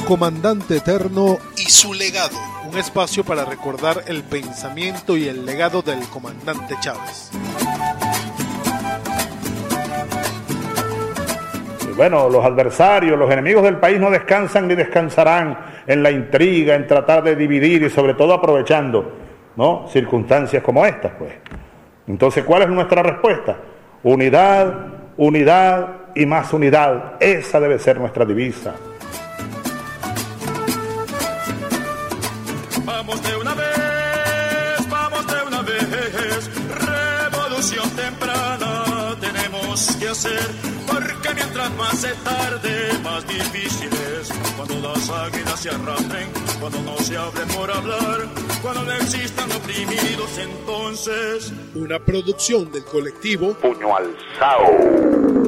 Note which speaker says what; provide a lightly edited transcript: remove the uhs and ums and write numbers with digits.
Speaker 1: comandante eterno y su legado. Un espacio para recordar el pensamiento y el legado del comandante Chávez.
Speaker 2: Bueno, los adversarios, los enemigos del país no descansan ni descansarán en la intriga, en tratar de dividir y sobre todo aprovechando, ¿no?, circunstancias como estas, pues. Entonces, ¿cuál es nuestra respuesta? Unidad, unidad y más unidad. Esa debe ser nuestra divisa.
Speaker 3: Vamos de una vez, revolución temprana tenemos que hacer, porque mientras más se tarde, más difícil es. Cuando las águilas se arrastren, cuando no se hablen por hablar, cuando no existan oprimidos, entonces.
Speaker 1: Una producción del colectivo
Speaker 2: Puño Alzao.